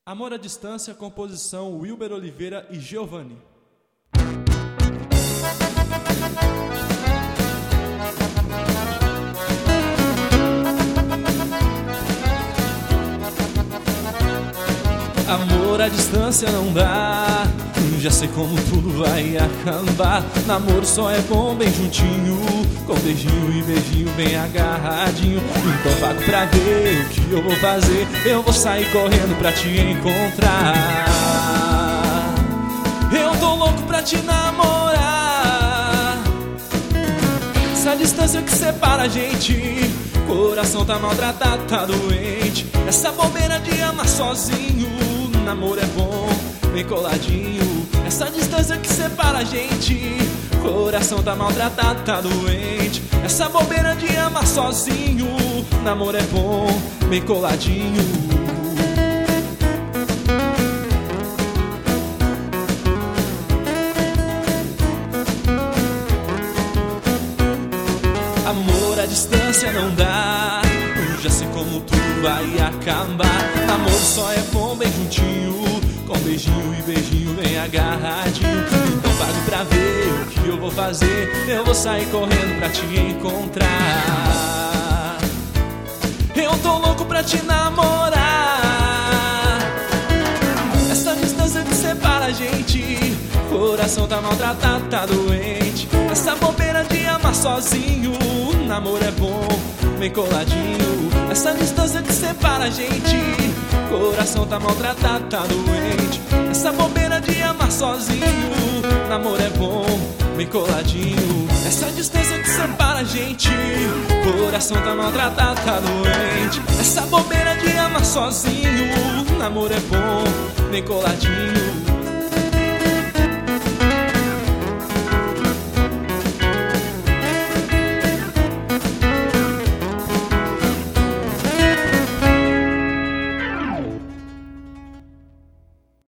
Amor à Distância, composição Wilber Oliveira e Giovanni. Amor à distância não dá, já sei como tudo vai acabar. Namoro só é bom bem juntinho, com beijinho e beijinho bem agarradinho. Então pago pra ver o que eu vou fazer, eu vou sair correndo pra te encontrar. Eu tô louco pra te namorar. Essa distância que separa a gente, coração tá maltratado, tá doente. Essa bobeira de amar sozinho, namoro é bom, bem coladinho. Essa distância que separa a gente, coração tá maltratado, tá doente. Essa bobeira de amar sozinho, namoro é bom, bem coladinho. Amor à distância não dá, eu já sei como tudo vai acabar. Namoro só é bom bem juntinho, com beijinho e beijinho bem agarradinho. Então pago pra ver o que eu vou fazer, eu vou sair correndo pra te encontrar. Eu tô louco pra te namorar. Essa distância que separa a gente, coração tá maltratado, tá doente. Essa bobeira de amar sozinho, namoro é bom, bem coladinho. Essa distância que separa a gente, coração tá maltratado, tá doente. Essa bobeira de amar sozinho, namoro é bom, bem coladinho. Essa distância que separa a gente, coração tá maltratado, tá doente. Essa bobeira de amar sozinho, namoro é bom, bem coladinho.